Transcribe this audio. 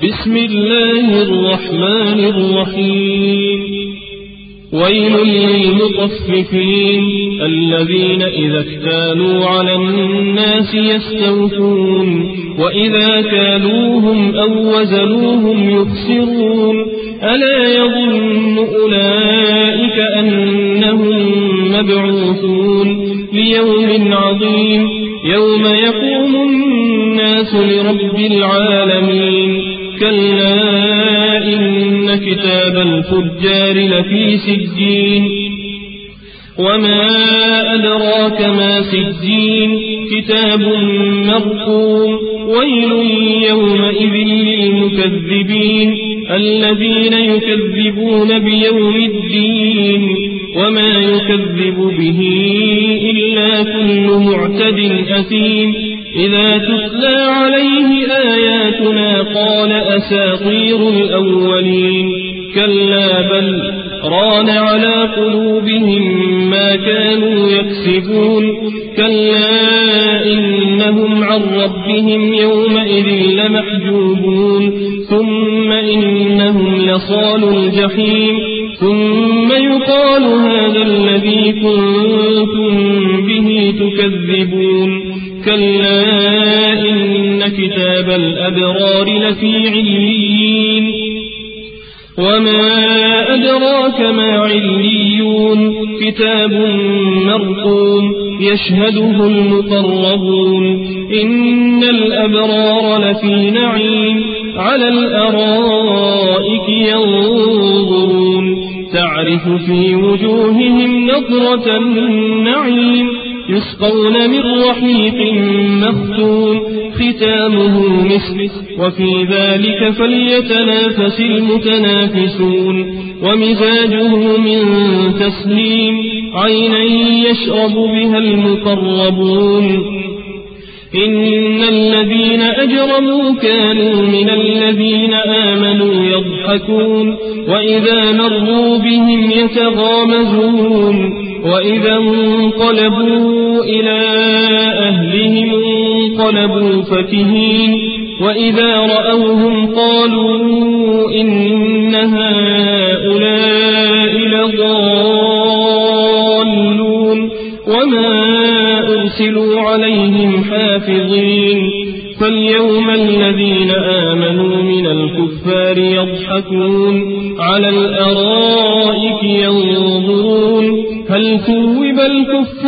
بسم الله الرحمن الرحيم ويل للمطففين الذين إذا اكتالوا على الناس يستوفون وإذا كالوهم أو وزنوهم يخسرون ألا يظن أولئك أنهم مبعوثون ليوم عظيم يوم يقوم الناس لرب العالمين كلا إن كتاب الفجار لفي سجين وما أدراك ما سجين كتاب مرقوم ويل يومئذ للمكذبين الذين يكذبون بيوم الدين وما يكذب به إلا كل معتد أثيم إذا تتلى عليه آياتنا قال أساطير الأولين كلا بل ران على قلوبهم ما كانوا يكسبون كلا إنهم عن ربهم يومئذ لمحجوبون ثم إنهم لصال الجحيم ثم يقال هذا الذي كنتم به تكذبون كلا إن كتاب الأبرار لفي عليين وما أدراك ما عليون كتاب مرقوم يشهده المقربون إن الأبرار لفي نعيم على الأرائك ينظرون تعرف في وجوههم نظرة النعيم يسقون من رحيق مختوم ختامه مسك وفي ذلك فليتنافس المتنافسون ومزاجه من تسليم عينا يشرب بها المقربون إن الذين أجرموا كانوا من الذين آمنوا يضحكون وإذا مروا بهم يتغامزون وإذا انقلبوا إلى أهلهم انقلبوا فكهين وإذا رأوهم قالوا إن هؤلاء لضالون وما أرسلوا عليهم حافظين فاليوم الذين آمنوا من الكفار يضحكون على الأرائك ينظرون هل ثوب الكفار